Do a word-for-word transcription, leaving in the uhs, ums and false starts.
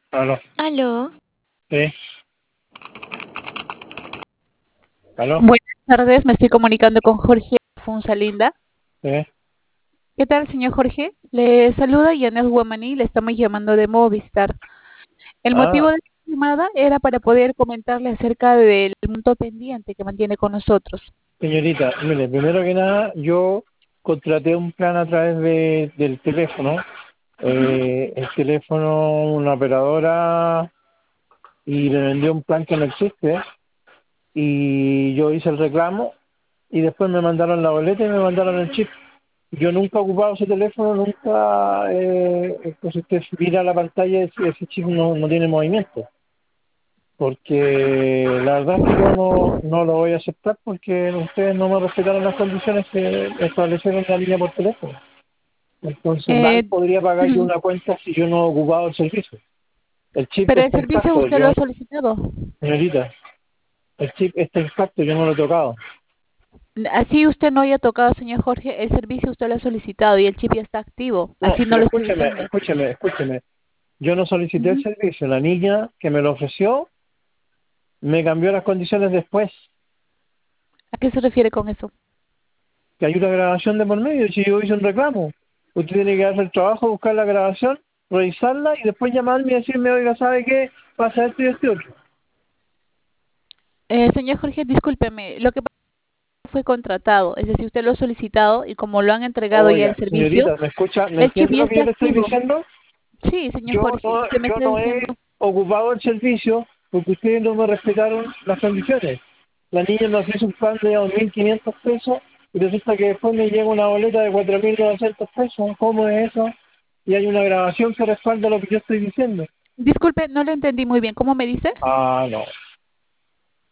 Aló, Aló, sí, aló, Buenas tardes, me estoy comunicando con Jorge Funzalinda. sí. ¿Qué tal, señor Jorge? Le saluda Yanet Guamaní, le estamos llamando de Movistar. El motivo Ah, de la llamada era para poder comentarle acerca del monto pendiente que mantiene con nosotros. señorita, mire, primero que nada, yo contraté un plan a través de, del teléfono. Ujú. Eh, el teléfono, una operadora, y me vendió un plan que no existe, y yo hice el reclamo, y después me mandaron la boleta y me mandaron el chip. Yo nunca he ocupado ese teléfono, nunca, eh, pues usted mira la pantalla, ese, ese chip no, no tiene movimiento. Porque la verdad es que yo no, no lo voy a aceptar porque ustedes no me respetaron las condiciones que establecieron en la línea por teléfono. Entonces mal Eh, podría pagar yo ujú. una cuenta si yo no he ocupado el servicio. El chip Pero el está servicio intacto, usted lo yo, ha solicitado. señorita, el chip está intacto, yo no lo he tocado. Así usted no haya tocado, señor Jorge, el servicio usted lo ha solicitado y el chip ya está activo. No, Así no pero lo estoy escúcheme, diciendo. escúcheme, escúcheme. Yo no solicité el Ujú. servicio, la niña que me lo ofreció me cambió las condiciones después, ¿A qué se refiere con eso? que hay una grabación de por medio, si yo hice un reclamo. Usted tiene que hacer el trabajo, buscar la grabación, revisarla y después llamarme y decirme, oiga, ¿sabe qué? Pasa esto y esto y otro. Eh, señor Jorge, discúlpeme, lo que fue contratado, es decir, usted lo ha solicitado y como lo han entregado ya el Oiga, servicio, señorita, ¿me escucha? ¿Me el chip entiende ya lo que está yo le estoy activo. diciendo? Sí, señor Yo Jorge, no, usted me yo está no he diciendo, ocupado el servicio porque ustedes no me respetaron las condiciones. La niña nos hizo un plan de dos mil quinientos pesos y resulta que después me llega una boleta de cuatro mil novecientos pesos. ¿Cómo es eso? Y hay una grabación que respalda lo que yo estoy diciendo. disculpe, no lo entendí muy bien, ¿cómo me dice? Ah, no.